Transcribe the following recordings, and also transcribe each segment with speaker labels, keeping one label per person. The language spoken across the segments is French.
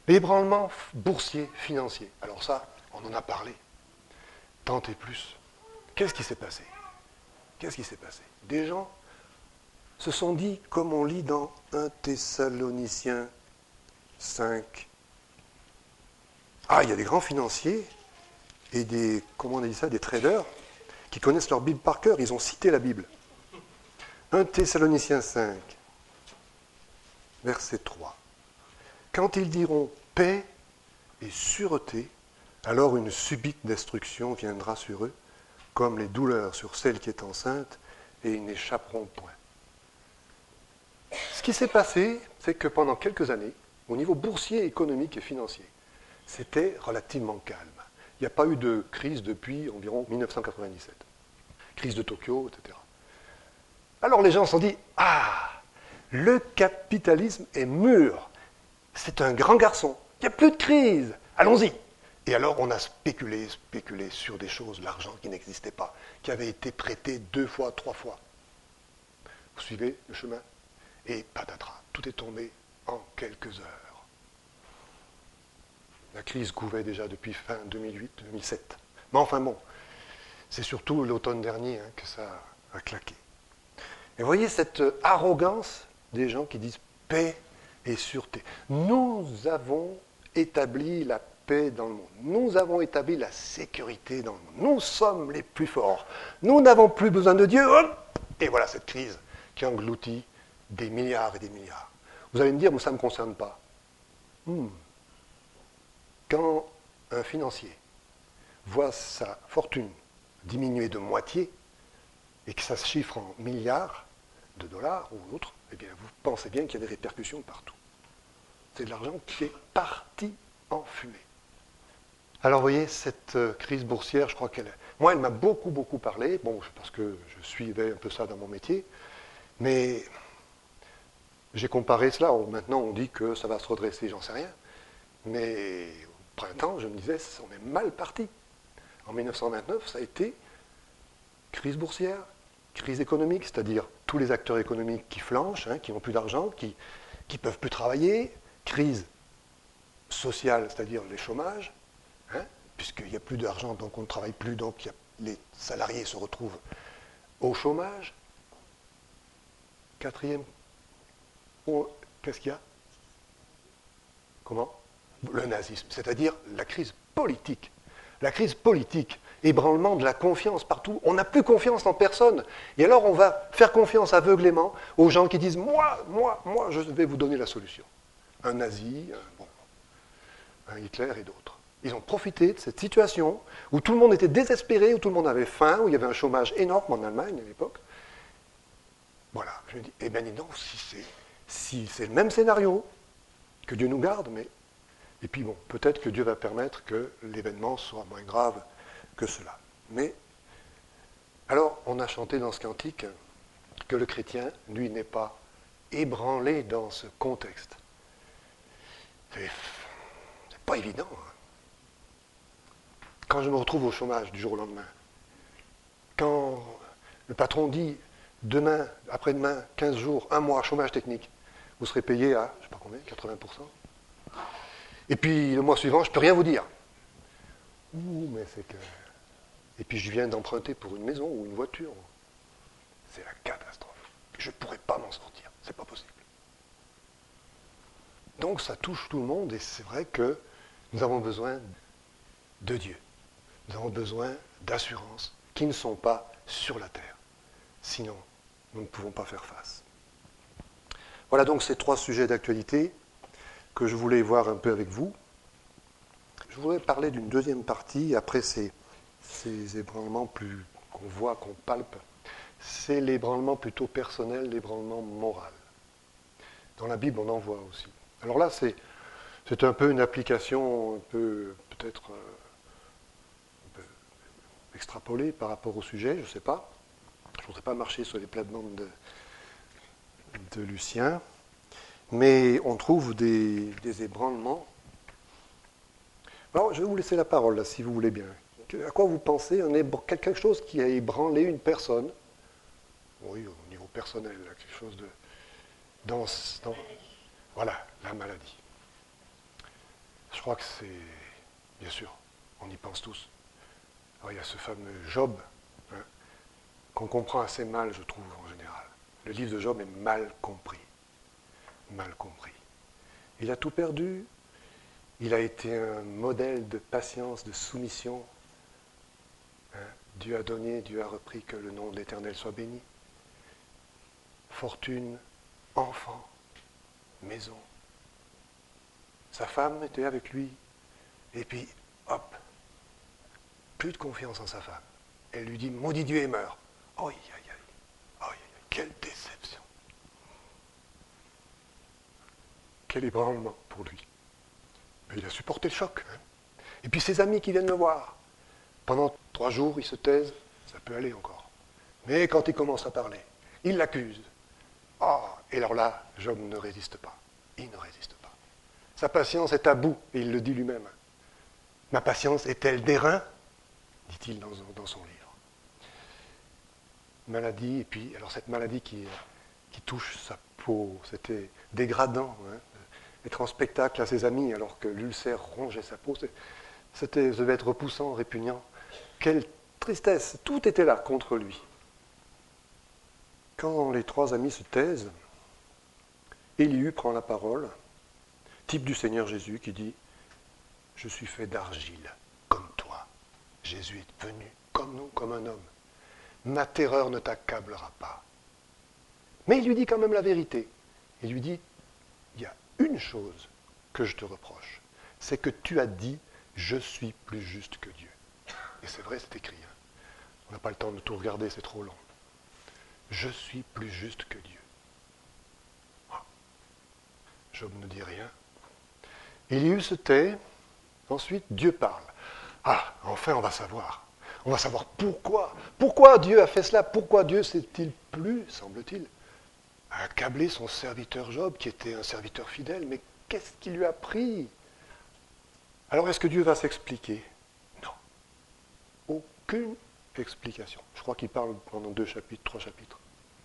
Speaker 1: L'ébranlement boursier, financier. Alors ça, on en a parlé, tant et plus. Qu'est-ce qui s'est passé? Qu'est-ce qui s'est passé? Des gens se sont dit, comme on lit dans 1 Thessaloniciens 5, ah, il y a des grands financiers et des, comment on a dit ça, des traders qui connaissent leur Bible par cœur, ils ont cité la Bible. 1 Thessaloniciens 5, verset 3. Quand ils diront paix et sûreté, alors une subite destruction viendra sur eux, comme les douleurs sur celle qui est enceinte, et ils n'échapperont point. Ce qui s'est passé, c'est que pendant quelques années, au niveau boursier, économique et financier, c'était relativement calme. Il n'y a pas eu de crise depuis environ 1997. Crise de Tokyo, etc. Alors les gens se sont dit, ah, le capitalisme est mûr, c'est un grand garçon, il n'y a plus de crise, allons-y. Et alors on a spéculé sur des choses, l'argent qui n'existait pas, qui avait été prêté 2 fois, 3 fois. Vous suivez le chemin? Et patatras, tout est tombé en quelques heures. La crise couvait déjà depuis fin 2008-2007. Mais enfin bon, c'est surtout l'automne dernier que ça a claqué. Et vous voyez cette arrogance des gens qui disent paix et sûreté. Nous avons établi la paix dans le monde. Nous avons établi la sécurité dans le monde. Nous sommes les plus forts. Nous n'avons plus besoin de Dieu. Et voilà cette crise qui engloutit des milliards et des milliards. Vous allez me dire, mais ça ne me concerne pas. Quand un financier voit sa fortune diminuer de moitié et que ça se chiffre en milliards de dollars ou autres, eh bien, vous pensez bien qu'il y a des répercussions partout. C'est de l'argent qui est parti en fumée. Alors, vous voyez, cette crise boursière, je crois qu'elle... Moi, elle m'a beaucoup, beaucoup parlé, bon, parce que je suivais un peu ça dans mon métier, mais j'ai comparé cela. Maintenant, on dit que ça va se redresser, j'en sais rien. Mais au printemps, je me disais, on est mal parti. En 1929, ça a été crise boursière, crise économique, c'est-à-dire tous les acteurs économiques qui flanchent, qui n'ont plus d'argent, qui ne peuvent plus travailler, crise sociale, c'est-à-dire les chômages, puisqu'il n'y a plus d'argent, donc on ne travaille plus, donc les salariés se retrouvent au chômage. Quatrième, qu'est-ce qu'il y a? Comment? Le nazisme, c'est-à-dire la crise politique. La crise politique, ébranlement de la confiance partout. On n'a plus confiance en personne. Et alors on va faire confiance aveuglément aux gens qui disent « moi, je vais vous donner la solution ». Un nazi, un Hitler et d'autres. Ils ont profité de cette situation où tout le monde était désespéré, où tout le monde avait faim, où il y avait un chômage énorme en Allemagne à l'époque. Voilà, je me dis, eh bien dis donc, si c'est le même scénario, que Dieu nous garde, mais... Et puis bon, peut-être que Dieu va permettre que l'événement soit moins grave que cela. Mais, alors, on a chanté dans ce cantique que le chrétien, lui, n'est pas ébranlé dans ce contexte. C'est pas évident. Quand je me retrouve au chômage du jour au lendemain, quand le patron dit demain, après-demain, 15 jours, 1 mois, chômage technique, vous serez payé à, je ne sais pas combien, 80%. Et puis le mois suivant, je ne peux rien vous dire. Mais c'est que... Et puis je viens d'emprunter pour une maison ou une voiture. C'est la catastrophe. Je ne pourrais pas m'en sortir. C'est pas possible. Donc ça touche tout le monde et c'est vrai que nous avons besoin de Dieu. Nous avons besoin d'assurances qui ne sont pas sur la terre. Sinon, nous ne pouvons pas faire face. Voilà donc ces 3 sujets d'actualité que je voulais voir un peu avec vous. Je voudrais parler d'une deuxième partie, après ces ébranlements plus qu'on voit, qu'on palpe. C'est l'ébranlement plutôt personnel, l'ébranlement moral. Dans la Bible, on en voit aussi. Alors là, c'est un peu une application un peu, peut-être, un peu extrapolée par rapport au sujet, je ne sais pas. Je ne voudrais pas marcher sur les plates-bandes de Lucien. Mais on trouve des ébranlements. Alors, je vais vous laisser la parole, là, si vous voulez bien. À quoi vous pensez? Quelque chose qui a ébranlé une personne. Oui, au niveau personnel, là, quelque chose de... Voilà, la maladie. je crois que c'est, bien sûr, on y pense tous. Alors, il y a ce fameux Job, hein, qu'on comprend assez mal, je trouve, en général. Le livre de Job est mal compris. Mal compris. Il a tout perdu. Il a été un modèle de patience, de soumission. Hein, Dieu a donné, Dieu a repris, que le nom de l'Éternel soit béni. Fortune, enfant, maison. Sa femme était avec lui. Et puis, hop, plus de confiance en sa femme. Elle lui dit, maudit Dieu et meurt. Aïe, aïe, aïe. Aïe, aïe, quelle déception. Quel ébranlement pour lui. Mais il a supporté le choc. Hein. Et puis ses amis qui viennent le voir. Pendant 3 jours, ils se taisent, ça peut aller encore. Mais quand il commence à parler, il l'accuse. Ah, et alors là, Job ne résiste pas. Il ne résiste pas. Sa patience est à bout, et il le dit lui-même. Ma patience est-elle d'airain, dit-il dans son livre. Maladie, et puis, alors cette maladie qui touche sa peau, c'était dégradant, hein, être en spectacle à ses amis alors que l'ulcère rongeait sa peau, ça devait être repoussant, répugnant. Quelle tristesse, tout était là contre lui. Quand les 3 amis se taisent, Élihu prend la parole, type du Seigneur Jésus qui dit « Je suis fait d'argile, comme toi. Jésus est venu, comme nous, comme un homme. Ma terreur ne t'accablera pas. » Mais il lui dit quand même la vérité. Il lui dit « Il y a une chose que je te reproche, c'est que tu as dit « Je suis plus juste que Dieu ». Et c'est vrai, c'est écrit. Hein. On n'a pas le temps de tout regarder, c'est trop long. Je suis plus juste que Dieu. Ah. Job ne dit rien. Élihu se tait. Ensuite, Dieu parle. Ah, enfin, on va savoir. On va savoir pourquoi. Pourquoi Dieu a fait cela? Pourquoi Dieu s'est-il plu, semble-t-il, à accabler son serviteur Job, qui était un serviteur fidèle? Mais qu'est-ce qui lui a pris? Alors, est-ce que Dieu va s'expliquer? Non. Aucune explication. Je crois qu'il parle pendant 2 chapitres, 3 chapitres.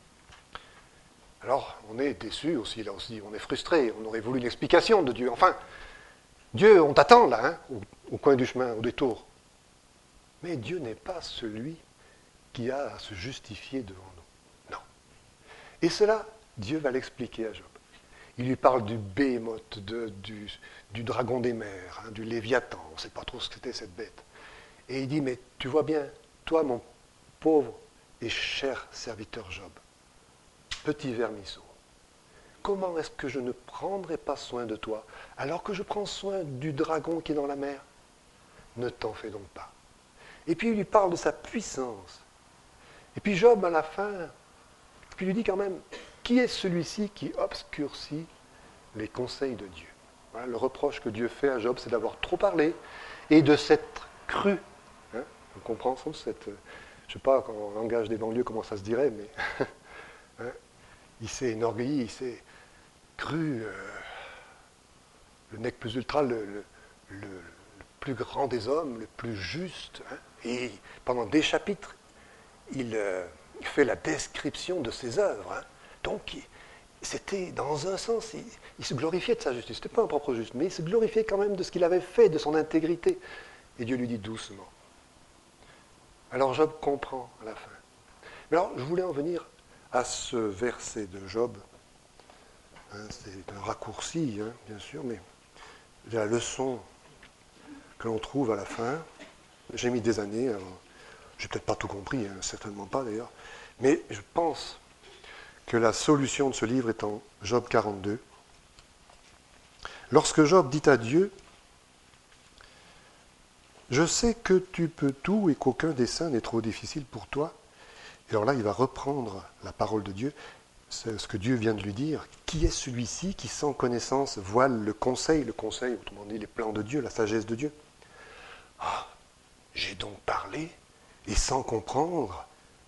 Speaker 1: Alors, on est déçu aussi, là aussi, on est frustré, on aurait voulu une explication de Dieu. Enfin, Dieu, on t'attend là, hein, au coin du chemin, au détour. Mais Dieu n'est pas celui qui a à se justifier devant nous. Non. Et cela, Dieu va l'expliquer à Job. Il lui parle du béhémoth, du dragon des mers, hein, du léviathan, on ne sait pas trop ce que c'était cette bête. Et il dit, mais tu vois bien, toi mon pauvre et cher serviteur Job, petit vermisseau, comment est-ce que je ne prendrai pas soin de toi alors que je prends soin du dragon qui est dans la mer? Ne t'en fais donc pas. Et puis il lui parle de sa puissance. Et puis Job, à la fin, puis lui dit quand même, qui est celui-ci qui obscurcit les conseils de Dieu? Voilà, le reproche que Dieu fait à Job, c'est d'avoir trop parlé et de s'être cru. Hein, on comprend ça, je ne sais pas en langage des banlieues comment ça se dirait, mais hein, il s'est enorgueilli, il s'est cru le nec plus ultra, le plus grand des hommes, le plus juste. Hein, et pendant des chapitres, il fait la description de ses œuvres. Hein. Donc, c'était, dans un sens, il se glorifiait de sa justice. Ce n'était pas un propre juste, mais il se glorifiait quand même de ce qu'il avait fait, de son intégrité. Et Dieu lui dit doucement. Alors Job comprend à la fin. Mais alors, je voulais en venir à ce verset de Job. Hein, c'est un raccourci, hein, bien sûr, mais la leçon que l'on trouve à la fin, j'ai mis des années, j'ai peut-être pas tout compris, hein, certainement pas d'ailleurs, mais je pense que la solution de ce livre est en Job 42. Lorsque Job dit à Dieu, « Je sais que tu peux tout et qu'aucun dessein n'est trop difficile pour toi. » Et alors là, il va reprendre la parole de Dieu, c'est ce que Dieu vient de lui dire. Qui est celui-ci qui, sans connaissance, voile le conseil, autrement dit les plans de Dieu, la sagesse de Dieu? Ah, j'ai donc parlé, et sans comprendre,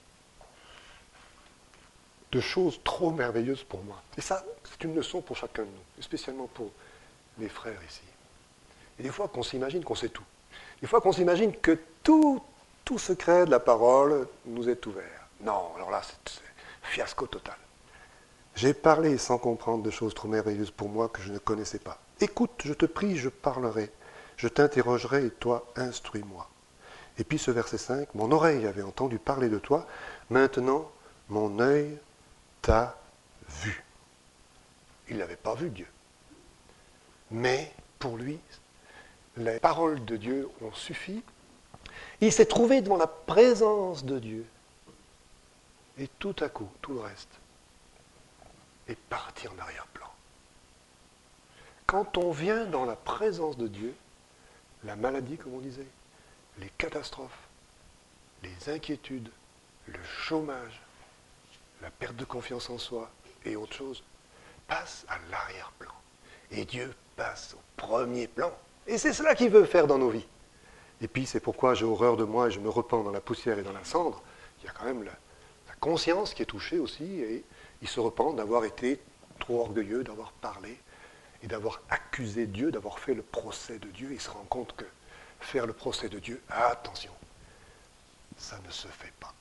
Speaker 1: de choses trop merveilleuses pour moi. Et ça, c'est une leçon pour chacun de nous, et spécialement pour les frères ici. Et des fois qu'on s'imagine qu'on sait tout. Des fois qu'on s'imagine que tout secret de la parole nous est ouvert. Non, alors là, c'est fiasco total. J'ai parlé sans comprendre de choses trop merveilleuses pour moi que je ne connaissais pas. Écoute, je te prie, je parlerai. je t'interrogerai et toi, instruis-moi. Et puis ce verset 5, mon oreille avait entendu parler de toi, maintenant mon œil t'a vu. Il n'avait pas vu Dieu. Mais pour lui, les paroles de Dieu ont suffi. Il s'est trouvé devant la présence de Dieu. Et tout à coup, tout le reste est parti en arrière-plan. Quand on vient dans la présence de Dieu, la maladie, comme on disait, les catastrophes, les inquiétudes, le chômage, la perte de confiance en soi et autre chose, passent à l'arrière-plan. Et Dieu passe au premier plan. Et c'est cela qu'il veut faire dans nos vies. Et puis c'est pourquoi j'ai horreur de moi et je me repens dans la poussière et dans la cendre. Il y a quand même la conscience qui est touchée aussi, et il se repent d'avoir été trop orgueilleux, d'avoir parlé, et d'avoir accusé Dieu, d'avoir fait le procès de Dieu. Il se rend compte que faire le procès de Dieu, attention, ça ne se fait pas.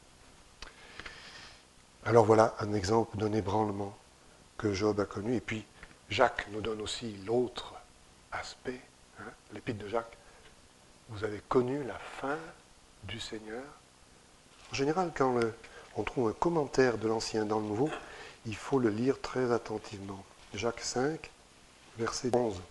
Speaker 1: Alors voilà un exemple d'un ébranlement que Job a connu. Et puis Jacques nous donne aussi l'autre aspect, l'épître de Jacques. Vous avez connu la fin du Seigneur. En général, quand on trouve un commentaire de l'Ancien dans le Nouveau, il faut le lire très attentivement. Jacques 5, verset 11.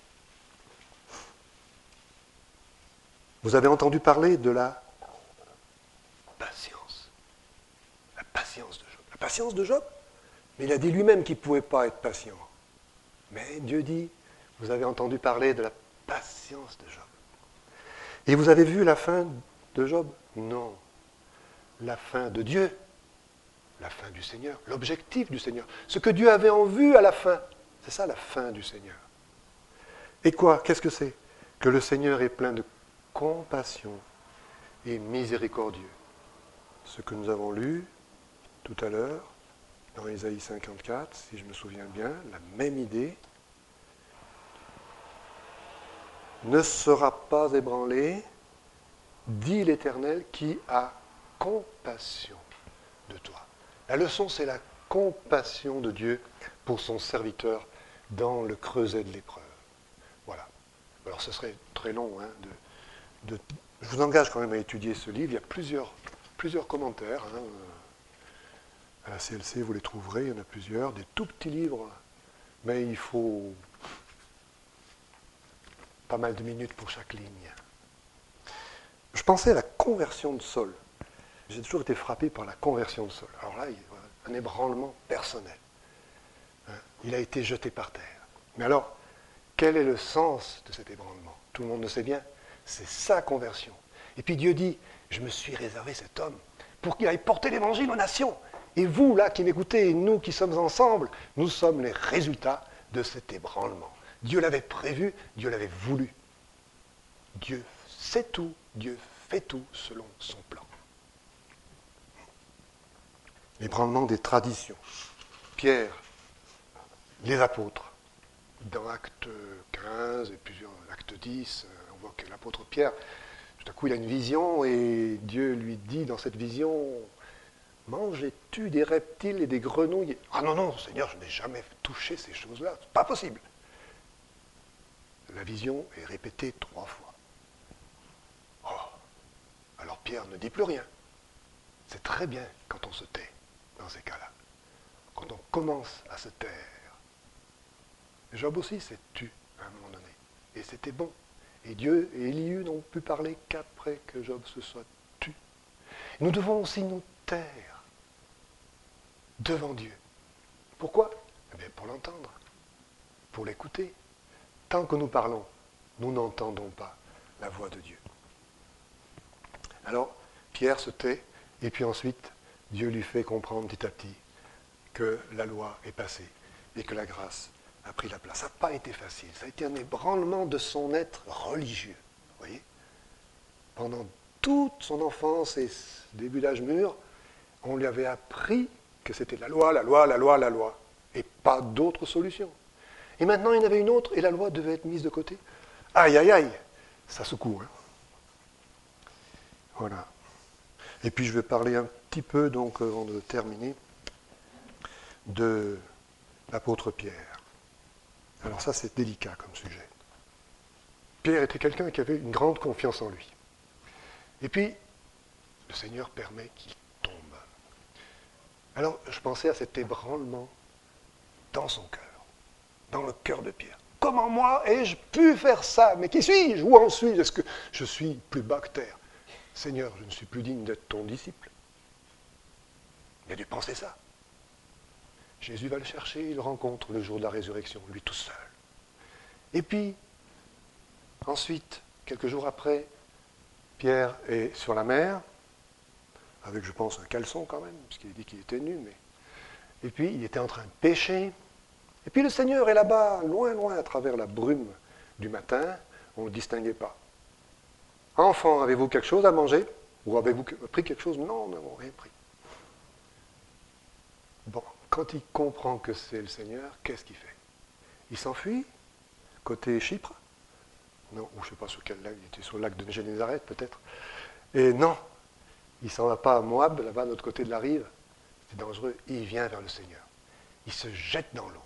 Speaker 1: Vous avez entendu parler de la patience. La patience de Job. La patience de Job? Mais il a dit lui-même qu'il ne pouvait pas être patient. Mais Dieu dit, vous avez entendu parler de la patience de Job. Et vous avez vu la fin de Job? Non. La fin de Dieu. La fin du Seigneur. L'objectif du Seigneur. Ce que Dieu avait en vue à la fin. C'est ça la fin du Seigneur. Et quoi? Qu'est-ce que c'est? Que le Seigneur est plein de compassion et miséricordieux. Ce que nous avons lu tout à l'heure, dans Ésaïe 54, si je me souviens bien, la même idée, ne sera pas ébranlé, dit l'Éternel, qui a compassion de toi. La leçon, c'est la compassion de Dieu pour son serviteur dans le creuset de l'épreuve. Voilà. Alors ce serait très long. Je vous engage quand même à étudier ce livre. Il y a plusieurs commentaires. À la CLC, vous les trouverez. Il y en a plusieurs. Des tout petits livres. Mais il faut pas mal de minutes pour chaque ligne. Je pensais à la conversion de Saul. J'ai toujours été frappé par la conversion de Saul. Alors là, il y a un ébranlement personnel. Il a été jeté par terre. Mais alors, quel est le sens de cet ébranlement? Tout le monde le sait bien. C'est sa conversion. Et puis Dieu dit, je me suis réservé cet homme pour qu'il aille porter l'évangile aux nations. Et vous, là, qui m'écoutez, et nous qui sommes ensemble, nous sommes les résultats de cet ébranlement. Dieu l'avait prévu, Dieu l'avait voulu. Dieu sait tout, Dieu fait tout selon son plan. L'ébranlement des traditions. Pierre, les apôtres, dans Acte 15 et plusieurs Acte 10, on voit que l'apôtre Pierre, tout à coup il a une vision et Dieu lui dit dans cette vision, mangeais-tu des reptiles et des grenouilles? Ah non, non, Seigneur, je n'ai jamais touché ces choses-là, c'est pas possible. La vision est répétée 3 fois. Oh, alors Pierre ne dit plus rien. C'est très bien quand on se tait dans ces cas-là. Quand on commence à se taire. Job aussi s'est tu à un moment donné. Et c'était bon. Et Dieu et Élihu n'ont pu parler qu'après que Job se soit tu. Nous devons aussi nous taire devant Dieu. Pourquoi? Eh bien, pour l'entendre, pour l'écouter. Tant que nous parlons, nous n'entendons pas la voix de Dieu. Alors, Pierre se tait, et puis ensuite, Dieu lui fait comprendre petit à petit que la loi est passée et que la grâce a pris la place. Ça n'a pas été facile. Ça a été un ébranlement de son être religieux. Vous voyez? Pendant toute son enfance et début d'âge mûr, on lui avait appris que c'était la loi, la loi, la loi, la loi. Et pas d'autre solution. Et maintenant, il y en avait une autre, et la loi devait être mise de côté. Aïe, aïe, aïe, ça secoue. Hein. Voilà. Et puis je vais parler un petit peu, donc, avant de terminer, de l'apôtre Pierre. Alors ça, c'est délicat comme sujet. Pierre était quelqu'un qui avait une grande confiance en lui. Et puis, le Seigneur permet qu'il tombe. Alors, je pensais à cet ébranlement dans son cœur, dans le cœur de Pierre. Comment moi ai-je pu faire ça? Mais qui suis-je? Où en suis-je? Est-ce que je suis plus bas que terre? Seigneur, je ne suis plus digne d'être ton disciple. Il a dû penser ça. Jésus va le chercher, il le rencontre le jour de la résurrection, lui tout seul. Et puis, ensuite, quelques jours après, Pierre est sur la mer, avec, je pense, un caleçon quand même, puisqu'il dit qu'il était nu, mais... Et puis, il était en train de pêcher. Et puis, le Seigneur est là-bas, loin, loin, à travers la brume du matin. On ne le distinguait pas. Enfant, avez-vous quelque chose à manger? Ou avez-vous pris quelque chose? Non, nous n'avons rien pris. Bon, quand il comprend que c'est le Seigneur, qu'est-ce qu'il fait? Il s'enfuit, côté Chypre? Non, ou je ne sais pas sur quel lac, il était sur le lac de Génézareth peut-être. Et non, il ne s'en va pas à Moab, là-bas, de l'autre côté de la rive. C'est dangereux. Il vient vers le Seigneur. Il se jette dans l'eau.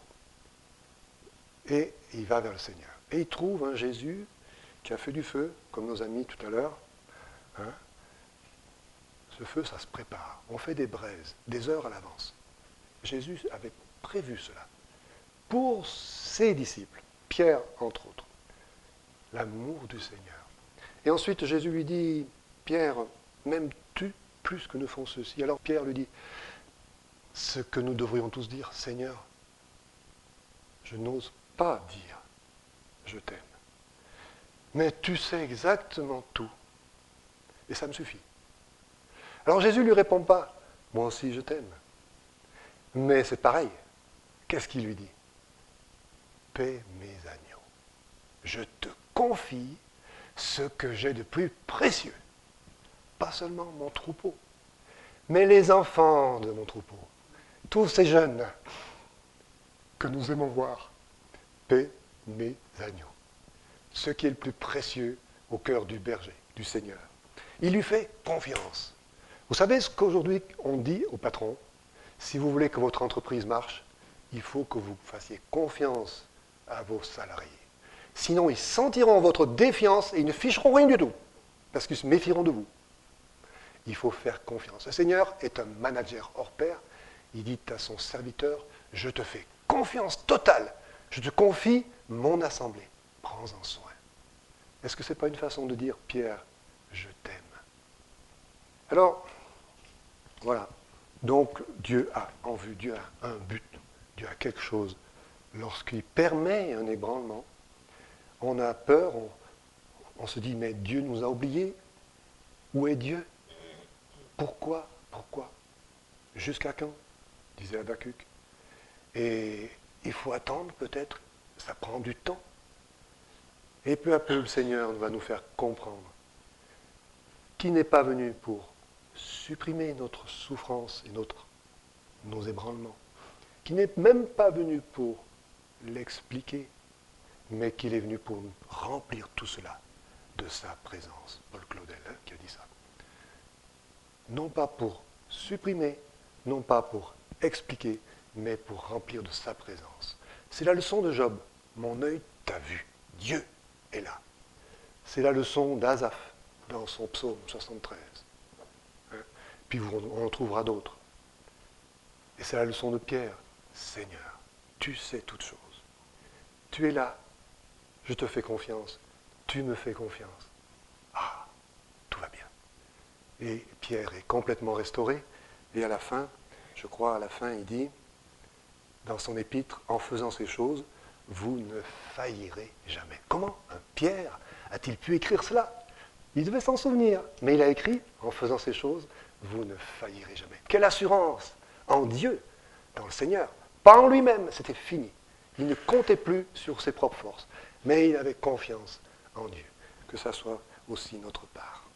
Speaker 1: Et il va vers le Seigneur. Et il trouve un Jésus qui a fait du feu, comme nos amis tout à l'heure. Hein? Ce feu, ça se prépare. On fait des braises, des heures à l'avance. Jésus avait prévu cela. Pour ses disciples, Pierre entre autres. L'amour du Seigneur. Et ensuite, Jésus lui dit, Pierre, m'aimes-tu plus que ne font ceux-ci? Alors Pierre lui dit, ce que nous devrions tous dire, Seigneur, je n'ose pas dire, je t'aime. Mais tu sais exactement tout. Et ça me suffit. Alors Jésus ne lui répond pas, moi aussi je t'aime. Mais c'est pareil. Qu'est-ce qu'il lui dit? Paie mes agneaux. Je te confie ce que j'ai de plus précieux. Pas seulement mon troupeau, mais les enfants de mon troupeau. Tous ces jeunes que nous aimons voir. Paie mes agneaux. Ce qui est le plus précieux au cœur du berger, du Seigneur. Il lui fait confiance. Vous savez ce qu'aujourd'hui on dit au patron? Si vous voulez que votre entreprise marche, il faut que vous fassiez confiance à vos salariés. Sinon, ils sentiront votre défiance et ils ne ficheront rien du tout, parce qu'ils se méfieront de vous. Il faut faire confiance. Le Seigneur est un manager hors pair. Il dit à son serviteur, je te fais confiance totale. Je te confie mon assemblée. Prends-en soin. Est-ce que ce n'est pas une façon de dire, Pierre, je t'aime? Alors, voilà. Donc, Dieu a en vue, Dieu a un but, Dieu a quelque chose. Lorsqu'il permet un ébranlement, on a peur, on se dit, mais Dieu nous a oubliés. Où est Dieu? Pourquoi? Pourquoi? Jusqu'à quand? Disait Habakkuk. Et il faut attendre peut-être, ça prend du temps. Et peu à peu, le Seigneur va nous faire comprendre qu'il n'est pas venu pour supprimer notre souffrance et nos ébranlements, qu'il n'est même pas venu pour l'expliquer, mais qu'il est venu pour remplir tout cela de sa présence. Paul Claudel qui a dit ça. Non pas pour supprimer, non pas pour expliquer, mais pour remplir de sa présence. C'est la leçon de Job. Mon œil t'a vu. Dieu est là. C'est la leçon d'Asaph dans son psaume 73. Puis on en trouvera d'autres. Et c'est la leçon de Pierre. Seigneur, tu sais toutes choses. Tu es là. Je te fais confiance. Tu me fais confiance. Ah, tout va bien. Et Pierre est complètement restauré. Et à la fin, je crois, à la fin, il dit, dans son épître, en faisant ces choses, vous ne faillirez jamais. Comment un Pierre a-t-il pu écrire cela? Il devait s'en souvenir, mais il a écrit, en faisant ces choses, vous ne faillirez jamais. Quelle assurance en Dieu, dans le Seigneur, pas en lui-même, c'était fini. Il ne comptait plus sur ses propres forces, mais il avait confiance en Dieu. Que ça soit aussi notre part.